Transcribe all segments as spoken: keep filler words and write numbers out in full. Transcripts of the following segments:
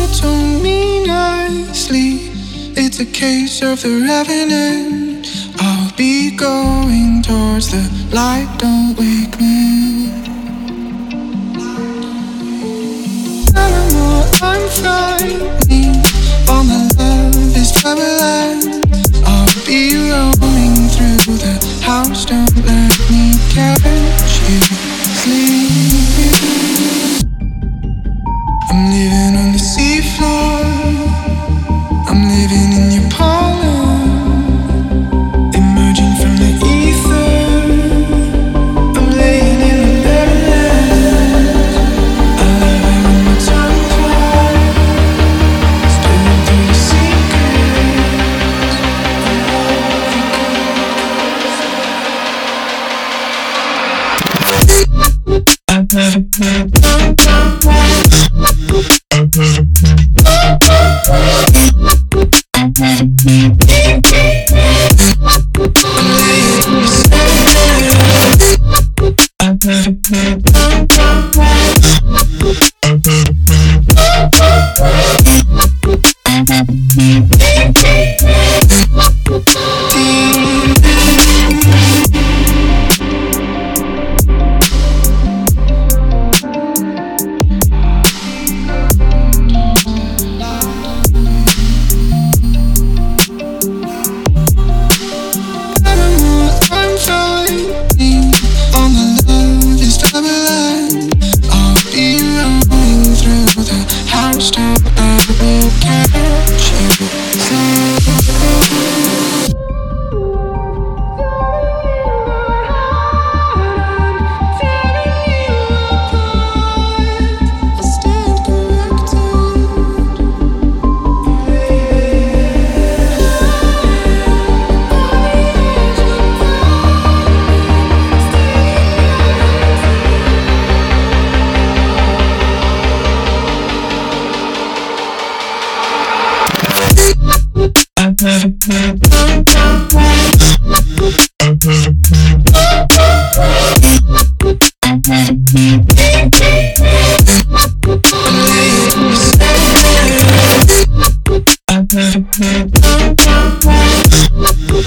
told me nicely, it's a case of the revenant. I'll be going towards the light, don't wake me. Animal, I'm flying, all my love is traveling. I'll be roaming through the house, don't let me catch you sleeping. I'm living on the seafloor, I'm living in your parlor, emerging from the ether. I'm laying in the bedlands. I love it when my tongue flies, spilling through the secrets. I've never been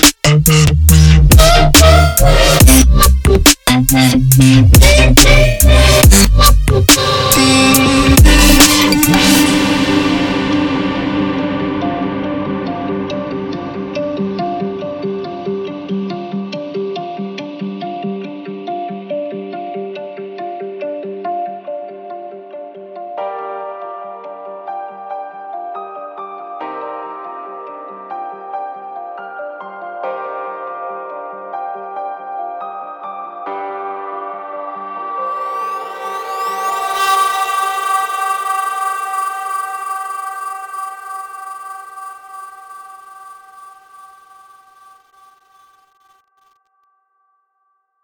I've never